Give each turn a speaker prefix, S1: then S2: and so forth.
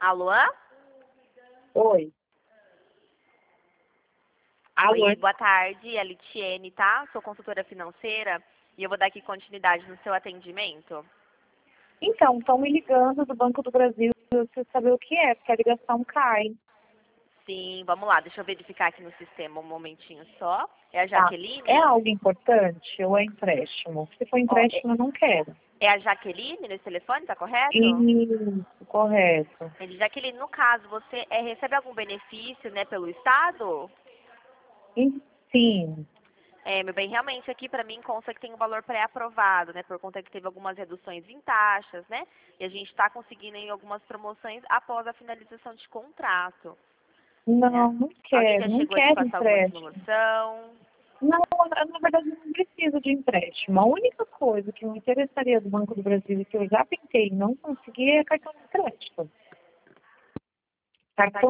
S1: Alô?
S2: Oi. Alô?
S1: Oi, boa tarde, é Litiene, tá? Sou consultora financeira e eu vou dar aqui continuidade no seu atendimento.
S2: Então, estão me ligando do Banco do Brasil para você saber o que é, porque a ligação cai.
S1: Sim, vamos lá, deixa eu verificar aqui no sistema um momentinho só. É a
S2: Tá. É
S1: Jaqueline?
S2: algo importante ou é empréstimo? Se for
S1: Ó,
S2: empréstimo, eu não quero.
S1: é a Jaqueline nesse telefone, tá correto?
S2: Isso, correto.
S1: Jaqueline, no caso, você recebe algum benefício, né, pelo Estado?
S2: Sim.
S1: Meu bem, realmente aqui para mim consta que tem um valor pré-aprovado, né? Por conta que teve algumas reduções em taxas, né? E a gente está conseguindo em algumas promoções após a finalização de contrato, né?
S2: Não, não
S1: Alguém
S2: quero.
S1: já
S2: Não
S1: chegou a te
S2: quero
S1: passar alguma
S2: empréstimo.
S1: simulação?
S2: Não, na verdade, eu não preciso de empréstimo. A única coisa que me interessaria do Banco do Brasil e que eu já tentei e não consegui é cartão de crédito. Cartão